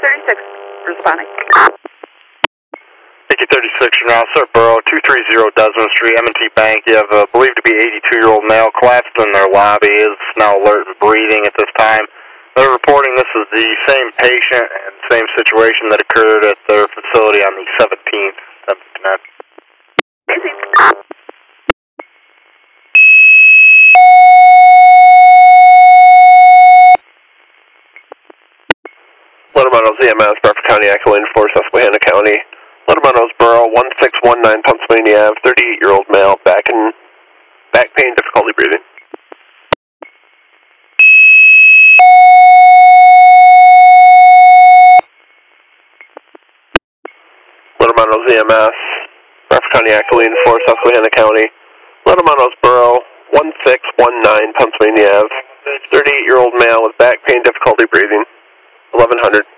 36, responding. Mickey 36, now Sir Borough, 230 Desmond Street, M&T Bank. You have believed to be 82-year-old male collapsed in their lobby, is now alert and breathing at this time. They're reporting this is the same patient and same situation that occurred at their facility on the 17th. Connect. Lettermanos EMS, Bradford County, Echo 4, Susquehanna County. Lettermanos Borough, 1619 Pennsylvania Ave, 38-year-old male, back pain, difficulty breathing. Lettermanos EMS, Bradford County, Echo 4, Susquehanna County. Lettermanos Borough, 1619 Pennsylvania Ave, 38-year-old male with back pain, difficulty breathing, 1100.